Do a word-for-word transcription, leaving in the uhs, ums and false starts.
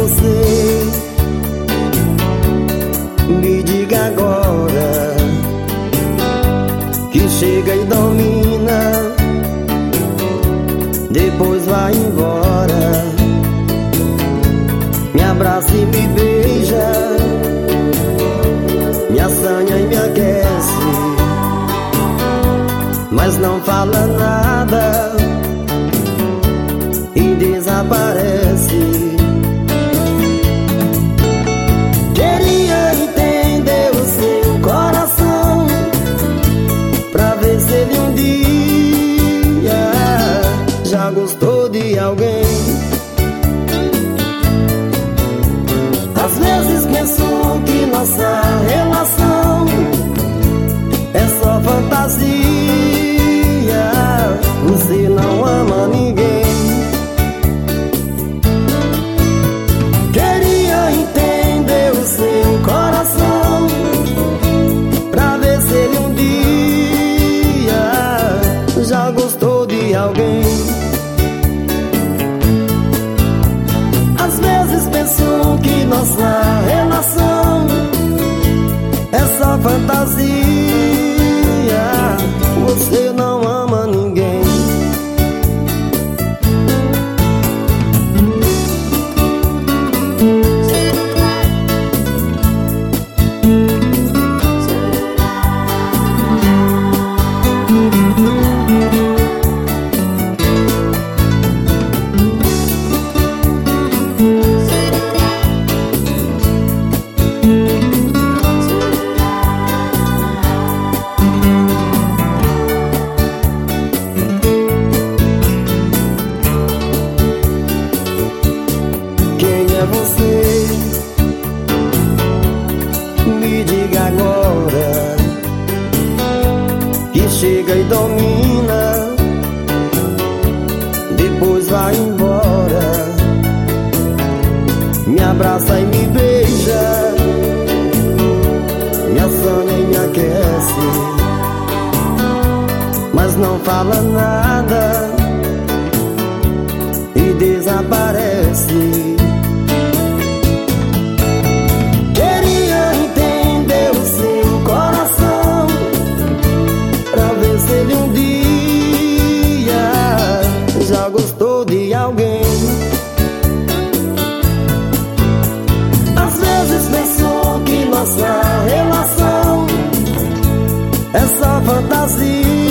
você? Me diga agora, que chega e domina, depois vai embora. Me abraça e me beija, me assanha e me aquece, mas não fala nada e desaparece. Queria entender o seu coração, pra ver se ele um dia já gostou de alguém. Às vezes penso que nossa relação é só fantasia, você não ama ninguém. Queria entender o seu coração, pra ver se ele um dia já gostou de alguém. Às vezes penso que nossa relação é só fantasia, você não ama ninguém. Você, me diga agora, que chega e domina, depois vai embora. Me abraça e me beija, me assanha e me aquece, mas não fala nada e desaparece. Ele um dia já gostou de alguém. Às vezes penso que nossa relação é só fantasia,